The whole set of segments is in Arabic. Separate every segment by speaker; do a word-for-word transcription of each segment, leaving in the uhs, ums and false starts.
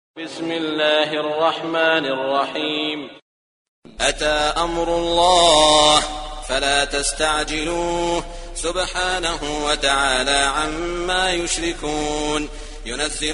Speaker 1: بسم الله الرحمن الرحيم. أتى أمر الله فلا تستعجلوه سبحانه وتعالى عما يشركون. ينزل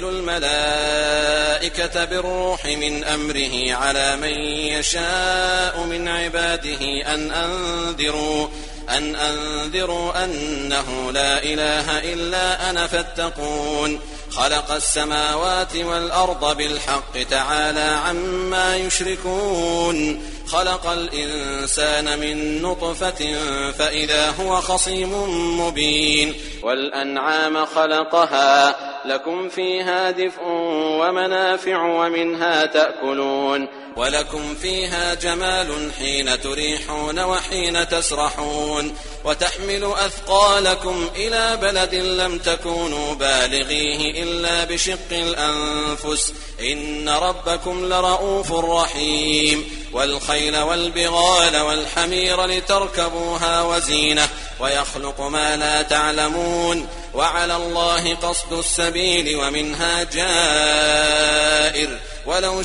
Speaker 1: الملائكة بالروح من أمره على من يشاء من عباده أن أنذروا أن أنذروا أنه لا إله إلا أنا فاتقون. خلق السماوات والأرض بالحق تعالى عما يشركون. خلق الإنسان من نطفة فإذا هو خصيم مبين. والأنعام خلقها لكم فيها دفء ومنافع ومنها تأكلون ولكم فيها جمال حين تريحون وحين تسرحون. وتحمل أثقالكم إلى بلد لم تكونوا بالغيه إلا بشق الأنفس إن ربكم لرؤوف رحيم. والخيل والبغال والحمير لتركبوها وزينة ويخلق ما لا تعلمون. وعلى الله قصد السبيل ومنها جائر ولو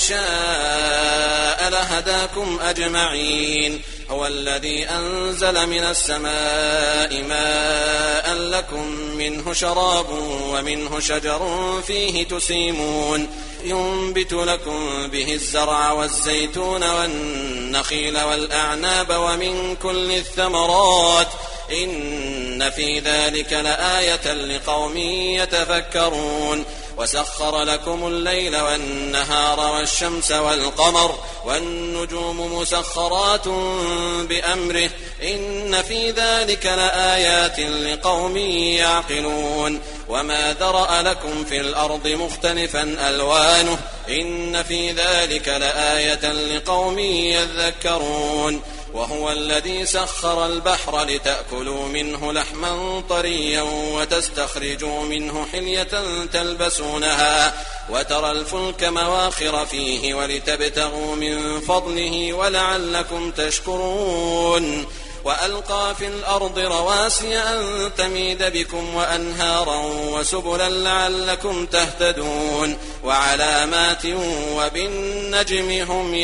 Speaker 1: شاء لهداكم أجمعين. هو الذي أنزل من السماء ماء لكم منه شراب ومنه شجر فيه تسيمون. ينبت لكم به الزرع والزيتون والنخيل والأعناب ومن كل الثمرات إن في ذلك لآية لقوم يتفكرون. وسخر لكم الليل والنهار والشمس والقمر والنجوم مسخرات بأمره إن في ذلك لآيات لقوم يعقلون. وما ذرأ لكم في الأرض مختلفا ألوانه إن في ذلك لآية لقوم يذكرون. وهو الذي سخر البحر لتأكلوا منه لحما طريا وتستخرجوا منه حلية تلبسونها وترى الفلك مواخر فيه ولتبتغوا من فضله ولعلكم تشكرون. وألقى في الأرض رواسي أن تميد بكم وأنهارا وسبلا لعلكم تهتدون. وعلامات وبالنجم هم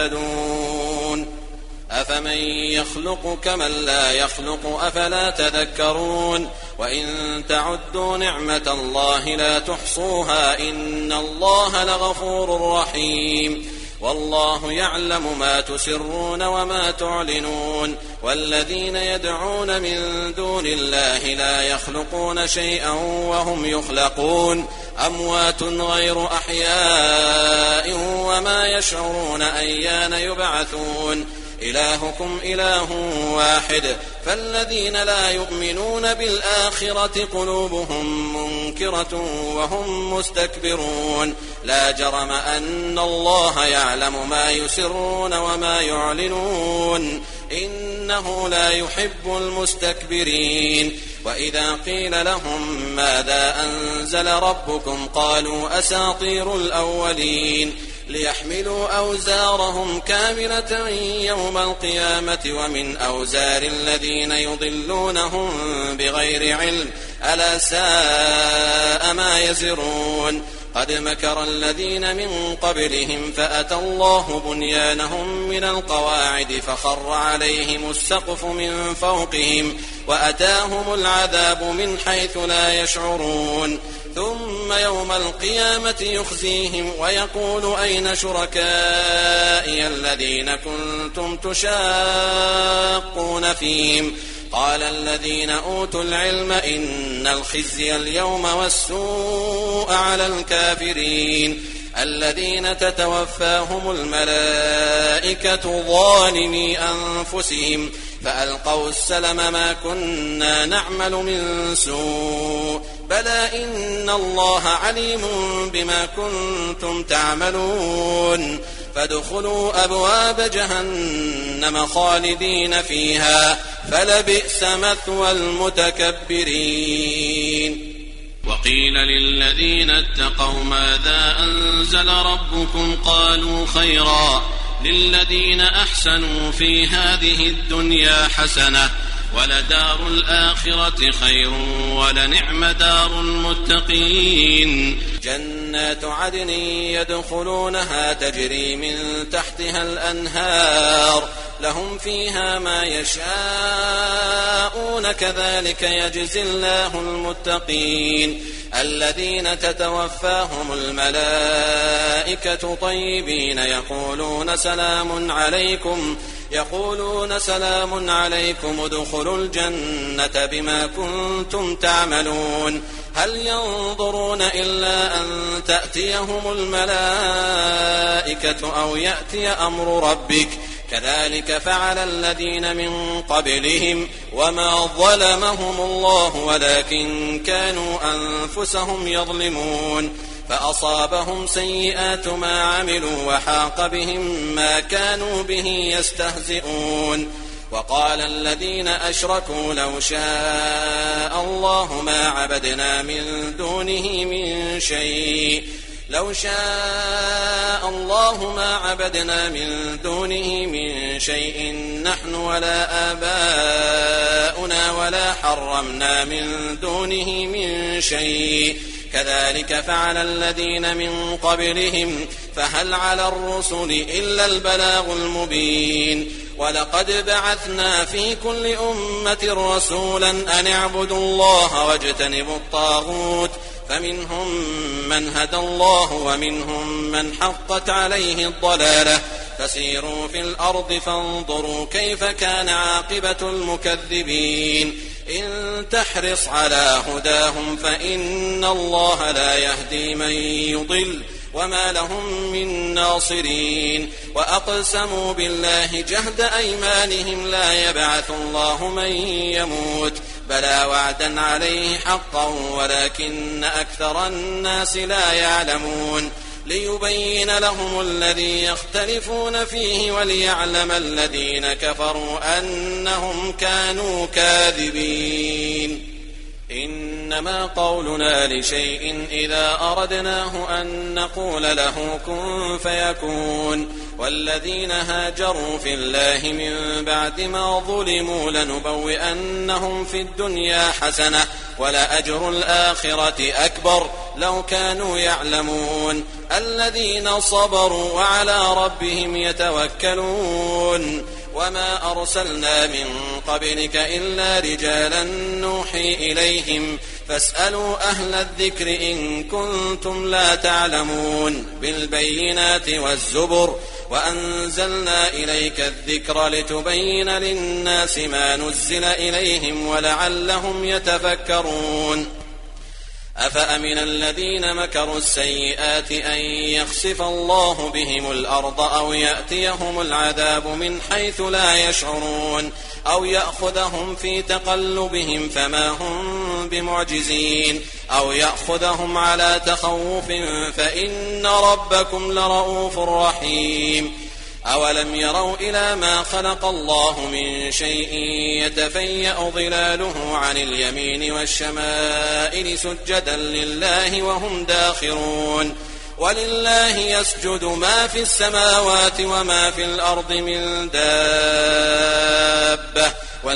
Speaker 1: يهتدون. أفمن يخلق كمن لا يخلق أفلا تذكرون. وإن تعدوا نعمة الله لا تحصوها إن الله لغفور رحيم. والله يعلم ما تسرون وما تعلنون. والذين يدعون من دون الله لا يخلقون شيئا وهم يخلقون أموات غير أحياء وما يشعرون أيان يبعثون. إلهكم إله واحد فالذين لا يؤمنون بالآخرة قلوبهم منكرة وهم مستكبرون. لا جرم أن الله يعلم ما يسرون وما يعلنون إنه لا يحب المستكبرين. وإذا قيل لهم ماذا أنزل ربكم قالوا أساطير الأولين. ليحملوا أوزارهم كاملة يوم القيامة ومن أوزار الذين يضلونهم بغير علم ألا ساء ما يزرون. قد مكر الذين من قبلهم فأتى الله بنيانهم من القواعد فخر عليهم السقف من فوقهم وأتاهم العذاب من حيث لا يشعرون. ثم يوم القيامة يخزيهم ويقول أين شركائي الذين كنتم تشاقون فيهم قال الذين أوتوا العلم إن الخزي اليوم والسوء على الكافرين الذين تتوفاهم الملائكة ظالمي أنفسهم فألقوا السلم ما كنا نعمل من سوء بلى إن الله عليم بما كنتم تعملون. فادخلوا أبواب جهنم خالدين فيها فلبئس مثوى المتكبرين.
Speaker 2: وقيل للذين اتقوا ماذا أنزل ربكم قالوا خيرا للذين أحسنوا في هذه الدنيا حسنة ولدار الآخرة خير ولنعم دار المتقين.
Speaker 1: جنات عدن يدخلونها تجري من تحتها الأنهار لهم فيها ما يشاءون كذلك يجزي الله المتقين الذين تتوفاهم الملائكة طيبين يقولون سلام عليكم يقولون سلام عليكم ادخلوا الجنة بما كنتم تعملون هل ينظرون إلا أن تأتيهم الملائكة أو يأتي أمر ربك كذلك فعل الذين من قبلهم وما ظلمهم الله ولكن كانوا أنفسهم يظلمون فأصابهم سيئات ما عملوا وحاق بهم ما كانوا به يستهزئون وقال الذين أشركوا لو شاء الله ما عبدنا من دونه من شيء لو شاء الله ما عبدنا من دونه من شيء نحن ولا آباؤنا ولا حرمنا من دونه من شيء كذلك فعل الذين من قبلهم فهل على الرسل إلا البلاغ المبين ولقد بعثنا في كل أمة رسولا أن اعبدوا الله واجتنبوا الطاغوت فمنهم من هدى الله ومنهم من حقت عليه الضلالة فسيروا في الأرض فانظروا كيف كان عاقبة المكذبين إن تحرص على هداهم فإن الله لا يهدي من يضل وما لهم من ناصرين وأقسموا بالله جهد أيمانهم لا يبعث الله من يموت بلى وعدا عليه حقا ولكن أكثر الناس لا يعلمون ليبين لهم الذي يختلفون فيه وليعلم الذين كفروا أنهم كانوا كاذبين إنما قولنا لشيء إذا أردناه أن نقول له كن فيكون والذين هاجروا في الله من بعد ما ظلموا لنبوئنهم في الدنيا حسنة ولأجر الآخرة أكبر لو كانوا يعلمون الذين صبروا وعلى ربهم يتوكلون وما أرسلنا من قبلك إلا رجالا نوحي إليهم فاسألوا أهل الذكر إن كنتم لا تعلمون بالبينات والزبر وأنزلنا إليك الذكر لتبين للناس ما نزل إليهم ولعلهم يتفكرون أفأمن الذين مكروا السيئات أن يخسف الله بهم الأرض أو يأتيهم العذاب من حيث لا يشعرون أو يأخذهم في تقلبهم فما هم بمعجزين أو يأخذهم على تخوف فإن ربكم لرؤوف رحيم أولم يروا إلى ما خلق الله من شيء يتفيأ ظلاله عن اليمين والشمائل سجدا لله وهم داخرون ولله يسجد ما في السماوات وما في الأرض من دابة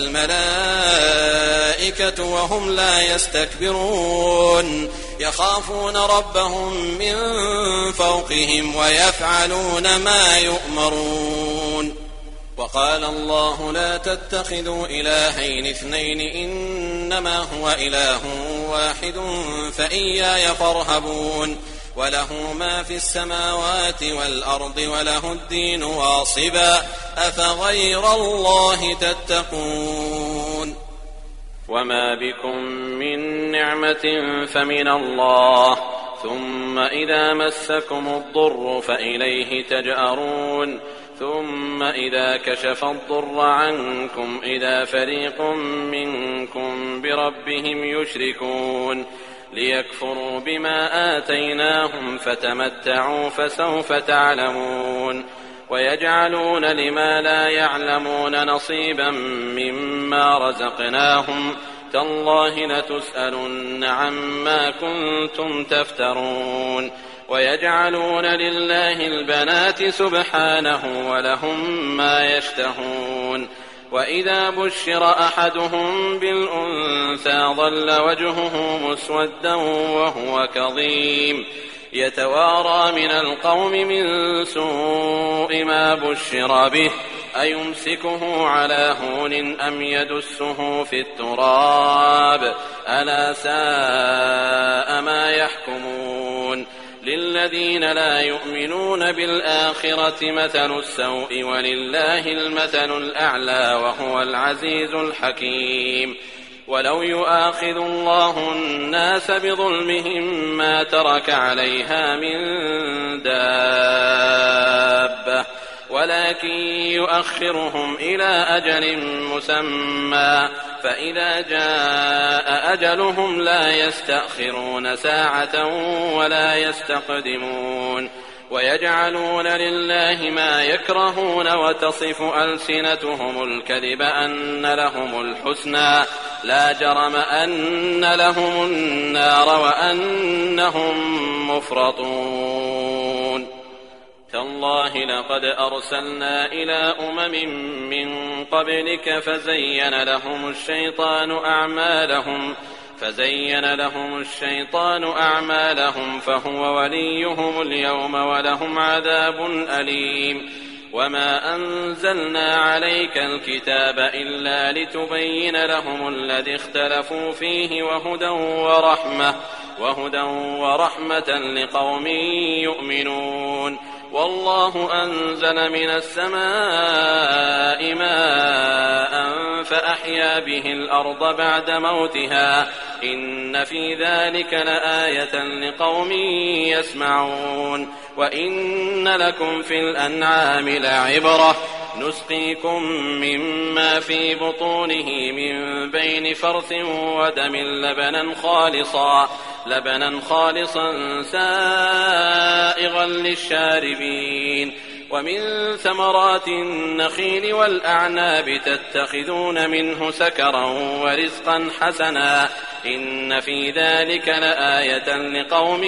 Speaker 1: والملائكة وهم لا يستكبرون يخافون ربهم من فوقهم ويفعلون ما يؤمرون وقال الله لا تتخذوا إلهين اثنين إنما هو إله واحد فإياي فارهبون وله ما في السماوات والأرض وله الدين واصبا أفغير الله تتقون
Speaker 2: وما بكم من نعمة فمن الله ثم إذا مسكم الضر فإليه تجأرون ثم إذا كشف الضر عنكم إذا فريق منكم بربهم يشركون ليكفروا بما آتيناهم فتمتعوا فسوف تعلمون ويجعلون لما لا يعلمون نصيبا مما رزقناهم تالله لتسألن عما كنتم تفترون ويجعلون لله البنات سبحانه ولهم ما يشتهون وإذا بشر أحدهم بالأنثى ظل وجهه مسودا وهو كظيم يتوارى من القوم من سوء ما بشر به أيمسكه على هون أم يدسه في التراب ألا ساء ما يحكمون للذين لا يؤمنون بالآخرة مثل السوء ولله المثل الأعلى وهو العزيز الحكيم ولو يؤاخذ الله الناس بظلمهم ما ترك عليها من دابة ولكن يؤخرهم إلى أجل مسمى فإذا جاء أجلهم لا يستأخرون ساعة ولا يستقدمون ويجعلون لله ما يكرهون وتصف ألسنتهم الكذب أن لهم الحسنى لا جرم أن لهم النار وأنهم مفرطون تالله لقد أرسلنا إلى أمم من قبلك فزين لهم الشيطان أعمالهم فزين لهم الشيطان أعمالهم فهو وليهم اليوم ولهم عذاب أليم وما أنزلنا عليك الكتاب إلا لتبين لهم الذي اختلفوا فيه وهدى ورحمة وهدى ورحمة لقوم يؤمنون والله أنزل من السماء ماء فأحيا به الأرض بعد موتها إن في ذلك لآية لقوم يسمعون وإن لكم في الأنعام لعبرة نسقيكم مما في بطونه من بين فرث ودم لبنا خالصا لبنا خالصا سائغا للشاربين ومن ثمرات النخيل والأعناب تتخذون منه سكرا ورزقا حسنا إن في ذلك لآية لقوم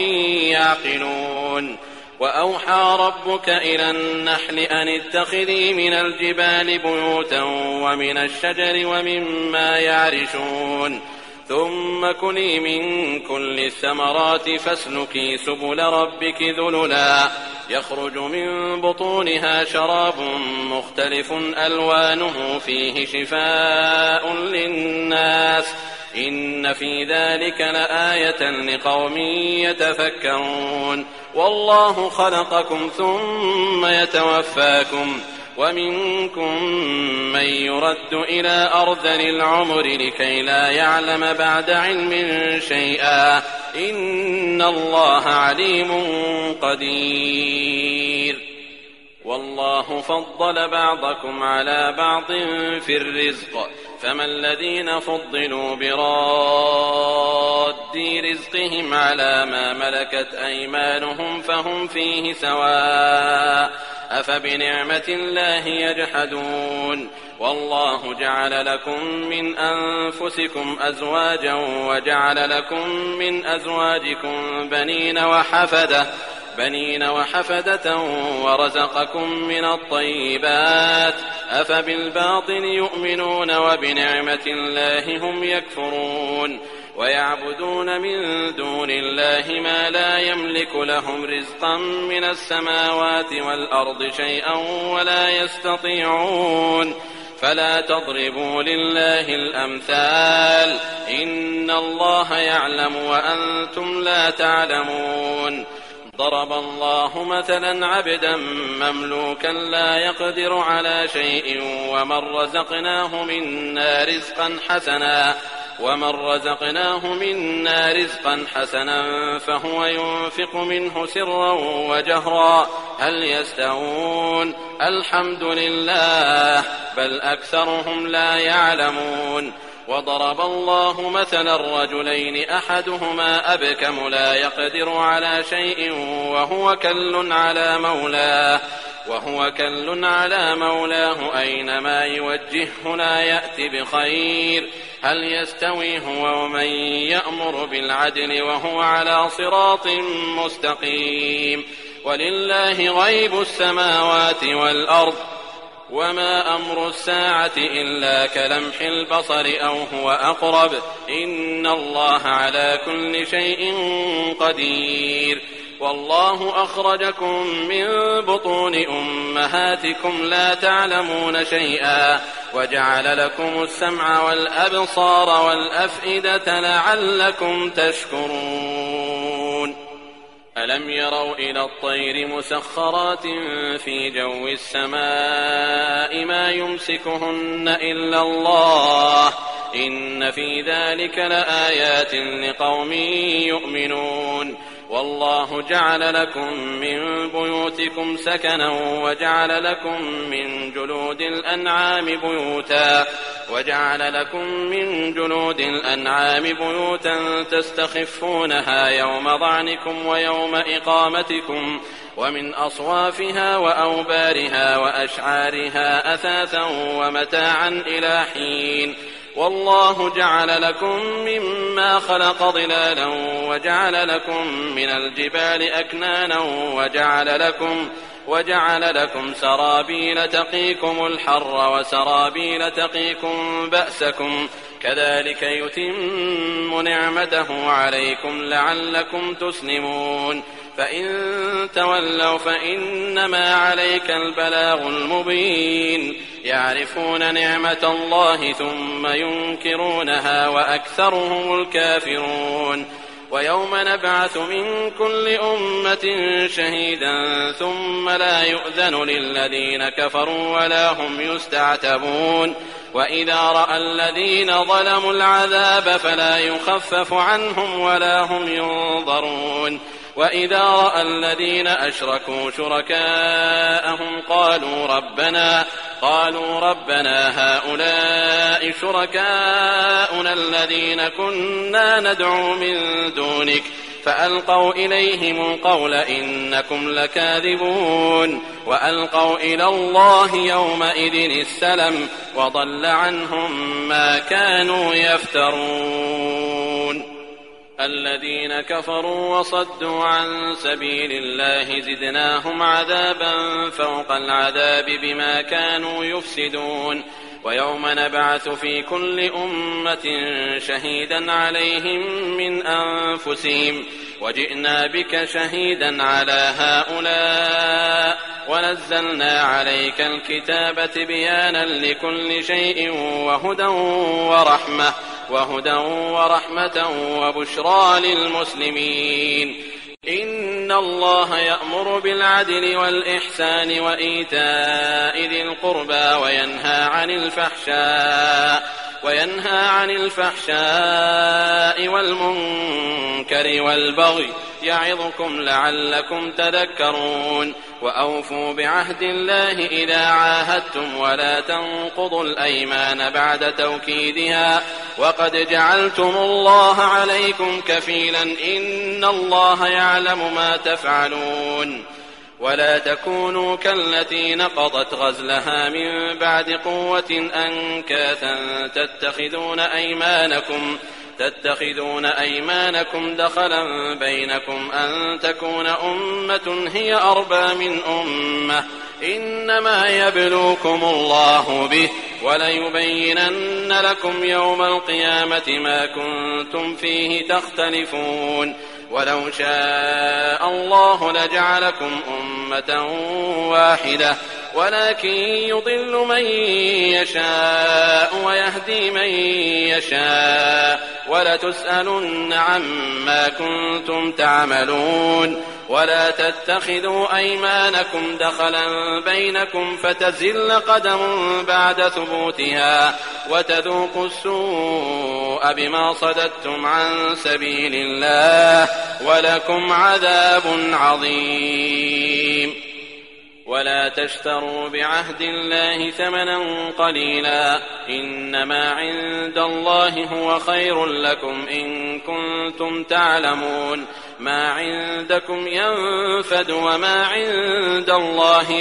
Speaker 2: يعقلون وأوحى ربك إلى النحل أن اتخذي من الجبال بيوتا ومن الشجر ومما يعرشون ثم كلي من كل الثمرات فاسلكي سبل ربك ذللا يخرج من بطونها شراب مختلف ألوانه فيه شفاء للناس إن في ذلك لآية لقوم يتفكرون والله خلقكم ثم يتوفاكم ومنكم من يرد إلى أرذل العمر لكي لا يعلم بعد علم شيئا إن الله عليم قدير والله فضل بعضكم على بعض في الرزق فما الذين فضلوا براد رزقهم على ما ملكت أيمانهم فهم فيه سواء أفبنعمة الله يجحدون والله جعل لكم من أنفسكم أزواجا وجعل لكم من أزواجكم بنين وحفدة بنين وحفدة ورزقكم من الطيبات أفبالباطل يؤمنون وبنعمة الله هم يكفرون ويعبدون من دون الله ما لا يملك لهم رزقا من السماوات والأرض شيئا ولا يستطيعون فلا تضربوا لله الأمثال إن الله يعلم وأنتم لا تعلمون ضرب الله مثلا عبدا مملوكا لا يقدر على شيء ومن رزقناه منا رزقا حسنا ومن رزقناه منا رزقا حسنا فهو ينفق منه سرا وجهرا هل يستوون الحمد لله بل أكثرهم لا يعلمون وضرب الله مثلا رجلين أحدهما أبكم لا يقدر على شيء وهو كل على مولاه وهو كل على مولاه أينما يوجهه لا يأتي بخير هل يستوي هو ومن يأمر بالعدل وهو على صراط مستقيم ولله غيب السماوات والأرض وما أمر الساعة إلا كلمح البصر أو هو أقرب إن الله على كل شيء قدير. والله أخرجكم من بطون أمهاتكم لا تعلمون شيئا وجعل لكم السمع والأبصار والأفئدة لعلكم تشكرون. ألم يروا إلى الطير مسخرات في جو السماء ما يمسكهن إلا الله إن في ذلك لآيات لقوم يؤمنون. والله جعل لكم من بيوتكم سكنا وجعل لكم من جلود الأنعام بيوتا وجعل لكم من جلود الأنعام بيوتا تستخفونها يوم ظعنكم ويوم إقامتكم ومن أصوافها وأوبارها وأشعارها أثاثا ومتاعا إلى حين. والله جعل لكم مما خلق ظلالا وجعل لكم من الجبال أكنانا وجعل لكم وجعل لكم سرابيل تقيكم الحر وسرابيل تقيكم بأسكم كذلك يتم نعمته عليكم لعلكم تسلمون. فإن تولوا فإنما عليك البلاغ المبين. يعرفون نعمة الله ثم ينكرونها وأكثرهم الكافرون. ويوم نبعث من كل أمة شهيدا ثم لا يؤذن للذين كفروا ولا هم يستعتبون. وإذا رأى الذين ظلموا العذاب فلا يخفف عنهم ولا هم ينظرون. وإذا رأى الذين أشركوا شركاءهم قالوا ربنا قالوا ربنا هؤلاء شركاؤنا الذين كنا ندعو من دونك فألقوا إليهم القول إنكم لكاذبون. وألقوا إلى الله يومئذ السلم وضل عنهم ما كانوا يفترون. الذين كفروا وصدوا عن سبيل الله زدناهم عذابا فوق العذاب بما كانوا يفسدون. ويوم نبعث في كل أمة شهيدا عليهم من أنفسهم وجئنا بك شهيدا على هؤلاء ونزلنا عليك الكتاب تبيانا لكل شيء وهدى ورحمة وهدى ورحمة وبشرى للمسلمين. إن الله يأمر بالعدل والإحسان وإيتاء ذي القربى وينهى عن الفحشاء وينهى عن الفحشاء والمنكر والبغي يعظكم لعلكم تذكرون. وأوفوا بعهد الله إذا عاهدتم ولا تنقضوا الأيمان بعد توكيدها وقد جعلتم الله عليكم كفيلا إن الله يعلم ما تفعلون. ولا تكونوا كالتي نقضت غزلها من بعد قوة أنكاثا تتخذون أيمانكم تتخذون أيمانكم دخلا بينكم أن تكون أمة هي أربى من أمة إنما يبلوكم الله به وليبينن لكم يوم القيامة ما كنتم فيه تختلفون. ولو شاء الله لجعلكم أمة واحدة ولكن يضل من يشاء ويهدي من يشاء ولتسألن عما كنتم تعملون. ولا تتخذوا أيمانكم دخلا بينكم فتزل قدم بعد ثبوتها وتذوقوا السوء بما صددتم عن سبيل الله ولكم عذاب عظيم. ولا تشتروا بعهد الله ثمنا قليلا إنما عند الله هو خير لكم إن كنتم تعلمون. ما عندكم ينفد وما عند الله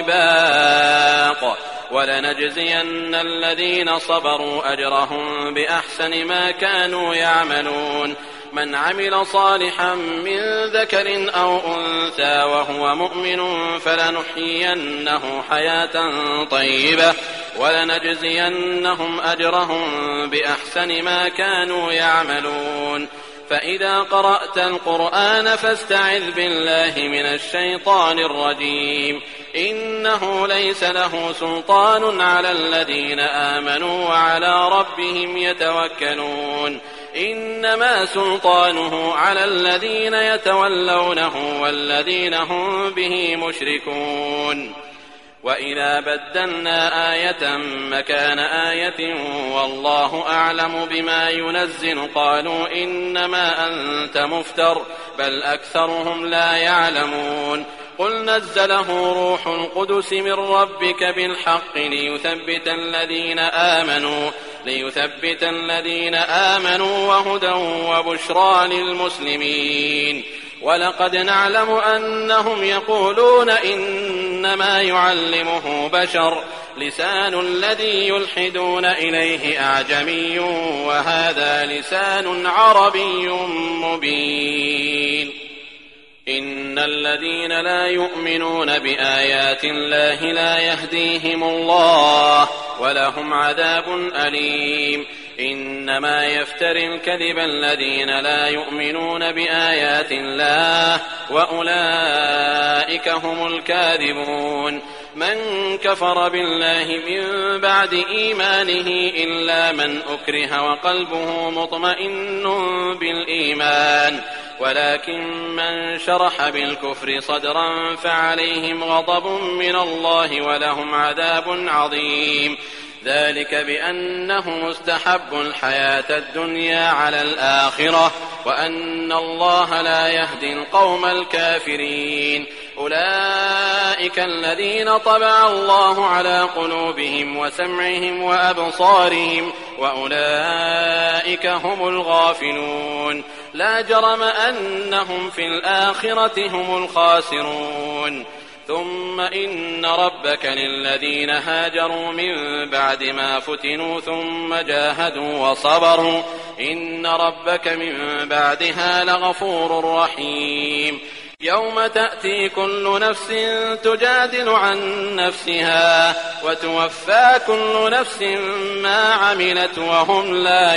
Speaker 2: باق ولنجزين الذين صبروا أجرهم بأحسن ما كانوا يعملون. من عمل صالحا من ذكر أو أنثى وهو مؤمن فلنحيينه حياة طيبة ولنجزينهم أجرهم بأحسن ما كانوا يعملون. فإذا قرأت القرآن فاستعذ بالله من الشيطان الرجيم إنه ليس له سلطان على الذين آمنوا وعلى ربهم يتوكلون إنما سلطانه على الذين يتولونه والذين هم به مشركون. وإذا بدلنا آية مكان آية والله أعلم بما ينزل قالوا إنما أنت مفتر بل أكثرهم لا يعلمون. قل نزله روح القدس من ربك بالحق ليثبت الذين آمنوا ليثبت الذين آمنوا وهدى وبشرى للمسلمين. ولقد نعلم أنهم يقولون إنما يعلمه بشر لسان الذي يلحدون إليه أعجمي وهذا لسان عربي مبين. إن الذين لا يؤمنون بآيات الله لا يهديهم الله ولهم عذاب أليم. إنما يفتري الكذب الذين لا يؤمنون بآيات الله وأولئك هم الكاذبون. من كفر بالله من بعد إيمانه إلا من أكره وقلبه مطمئن بالإيمان ولكن من شرح بالكفر صدرا فعليهم غضب من الله ولهم عذاب عظيم. ذلك بأنه مستحب الحياة الدنيا على الآخرة وأن الله لا يهدي القوم الكافرين. أولئك الذين طبع الله على قلوبهم وسمعهم وأبصارهم وأولئك هم الغافلون. لا جرم أنهم في الآخرة هم الخاسرون. ثم إن ربك للذين هاجروا من بعد ما فتنوا ثم جاهدوا وصبروا إن ربك من بعدها لغفور رحيم. يوم تأتي كل نفس تجادل عن نفسها وتوفى كل نفس ما عملت وهم لا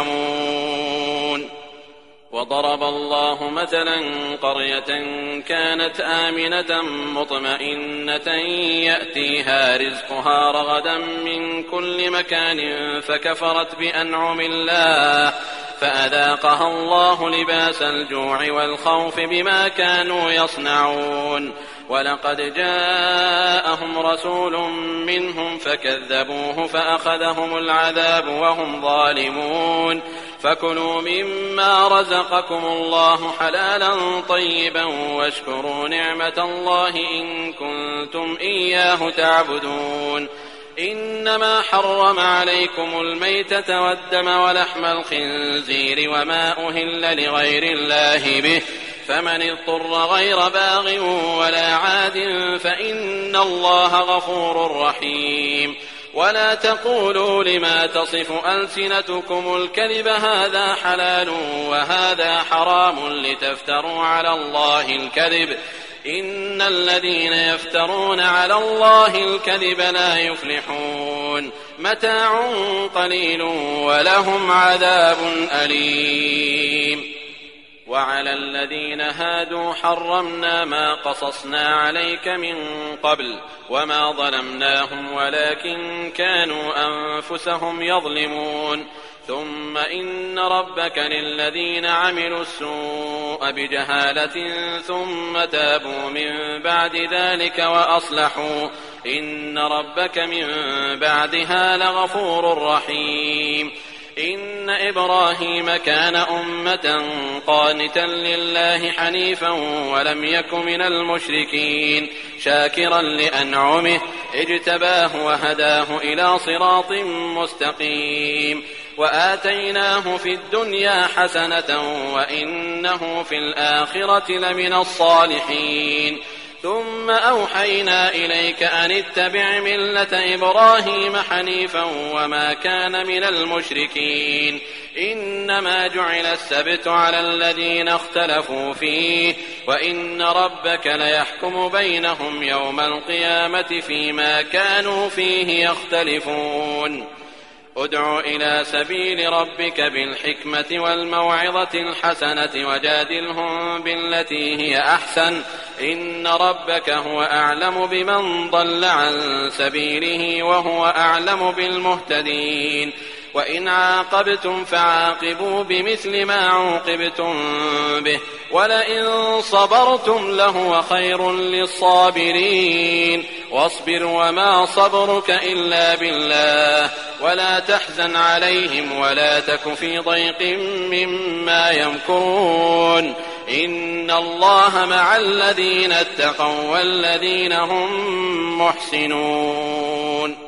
Speaker 2: يظلمون. وضرب الله مثلا قرية كانت آمنة مطمئنة يأتيها رزقها رغدا من كل مكان فكفرت بأنعم الله فأذاقها الله لباس الجوع والخوف بما كانوا يصنعون. ولقد جاءهم رسول منهم فكذبوه فأخذهم العذاب وهم ظالمون. فكلوا مما رزقكم الله حلالا طيبا واشكروا نعمة الله إن كنتم إياه تعبدون. إنما حرم عليكم الميتة والدم ولحم الخنزير وما أهل لغير الله به فمن اضطر غير باغ ولا عاد فإن الله غفور رحيم. ولا تقولوا لما تصف ألسنتكم الكذب هذا حلال وهذا حرام لتفتروا على الله الكذب إن الذين يفترون على الله الكذب لا يفلحون. متاع قليل ولهم عذاب أليم. وعلى الذين هادوا حرمنا ما قصصنا عليك من قبل وما ظلمناهم ولكن كانوا أنفسهم يظلمون. ثم إن ربك للذين عملوا السوء بجهالة ثم تابوا من بعد ذلك وأصلحوا إن ربك من بعدها لغفور رحيم. إن إبراهيم كان أمة قانتا لله حنيفا ولم يك من المشركين شاكرا لأنعمه اجتباه وهداه إلى صراط مستقيم. وآتيناه في الدنيا حسنة وإنه في الآخرة لمن الصالحين. ثم أوحينا إليك أن اتبع ملة إبراهيم حنيفا وما كان من المشركين إنما جعل السبت على الذين اختلفوا فيه وإن ربك ليحكم بينهم يوم القيامة فيما كانوا فيه يختلفون ادع إلى سبيل ربك بالحكمة والموعظة الحسنة وجادلهم بالتي هي أحسن إن ربك هو أعلم بمن ضل عن سبيله وهو أعلم بالمهتدين وإن عاقبتم فعاقبوا بمثل ما عوقبتم به ولئن صبرتم لهو خير للصابرين واصبر وما صبرك إلا بالله ولا تحزن عليهم ولا تك في ضيق مما يمكرون إن الله مع الذين اتقوا والذين هم محسنون.